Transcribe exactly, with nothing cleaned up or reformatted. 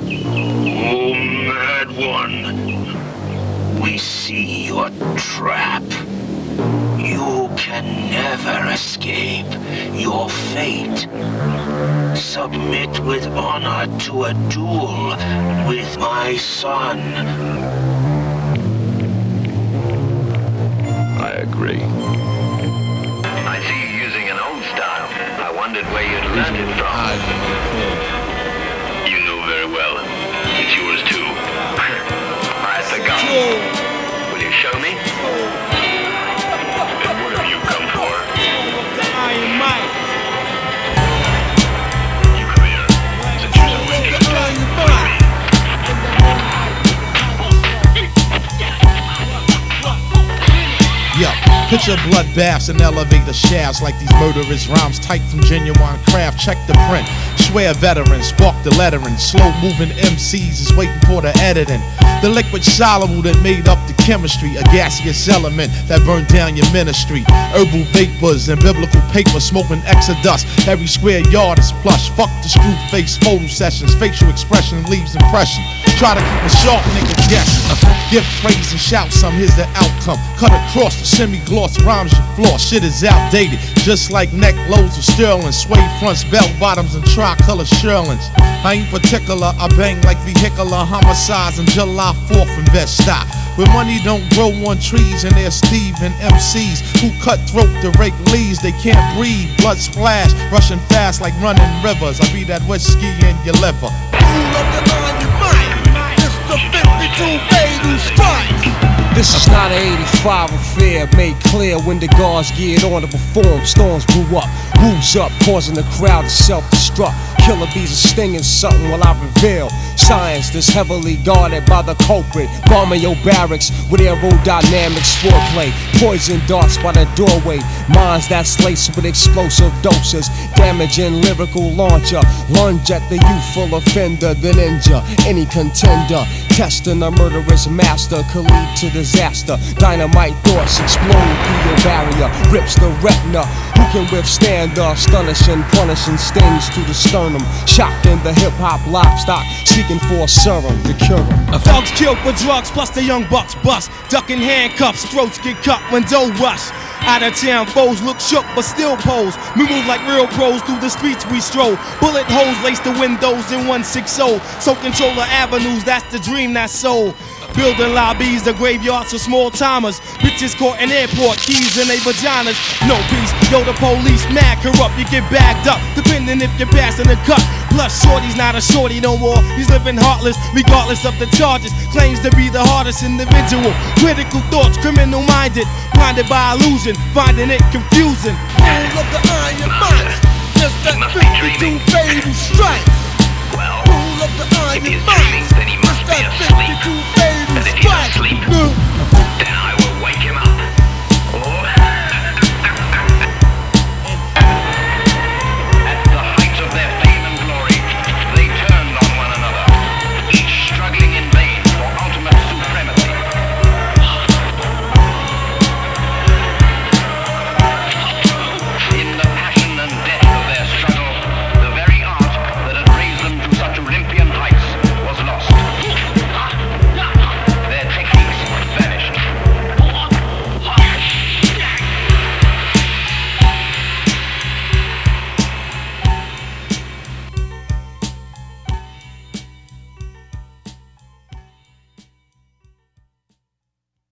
Oh, Mad One, we see your trap. You can never escape your fate. Submit with honor to a duel with my son. I agree. I see you using an old style. I wondered where you'd learned it from. You know very well. It's yours too. Alright, the gun. Will you show me? And what have you come for? Iron Mike. You come here. Since you're so interested. Yo, picture bloodbaths and elevator shafts like these murderous rhymes typed from genuine craft. Check the print. Swear veterans, spark the lettering. Slow moving M Cs is waiting for the editing. The liquid soluble that made up the chemistry, a gaseous element that burned down your ministry. Herbal vapors and biblical paper, smoking exodus. Every square yard is plush. Fuck the screw face photo sessions. Facial expression leaves impression. Try to keep a sharp nigga guessing. Give praise and shout some, here's the outcome. Cut across the semi-gloss rhymes you floss. Shit is outdated, just like neck loads of sterling. Suede fronts, bell bottoms, and tricolor shearlings. I ain't particular, I bang like vehicular homicides on July fourth in Bed-Stuy. Where money don't grow on trees and there's Steve and M Cs who cut throat to rake leaves. They can't breathe, blood splash, rushing fast like running rivers. I be that whiskey in your liver. This is not an eighty-five affair, made clear when the guards geared on to perform. Storms blew up, who's up, causing the crowd to self-destruct. Killer bees are stinging something while I reveal science that's heavily guarded by the culprit. Bombing your barracks with aerodynamics foreplay. Poison darts by the doorway. Minds that's laced with explosive doses. Damaging lyrical launcher. Lunge at the youthful offender, then injure any contender. Testing a murderous master could lead to disaster. Dynamite thoughts explode through your barrier. Rips the retina. Who can withstand the astonishing, punishing stings to the sternum? Shocked in the hip-hop livestock, seeking for a serum to cure them. Thugs killed for drugs, plus the young bucks bust. Ducking handcuffs, throats get cut when dough rush. Out of town foes look shook but still pose. We move like real pros through the streets we stroll. Bullet holes lace the windows in one sixty. So control the avenues, that's the dream that's sold. Building lobbies, the graveyards for small timers. Bitches caught in airport, keys in their vaginas. No peace, yo, the police mad corrupt. You get bagged up, depending if you're passing the cut. Plus, shorty's not a shorty no more. He's living heartless, regardless of the charges. Claims to be the hardest individual. Critical thoughts, criminal minded. Blinded by illusion, finding it confusing. All of the iron minds. Just that fifty-two fade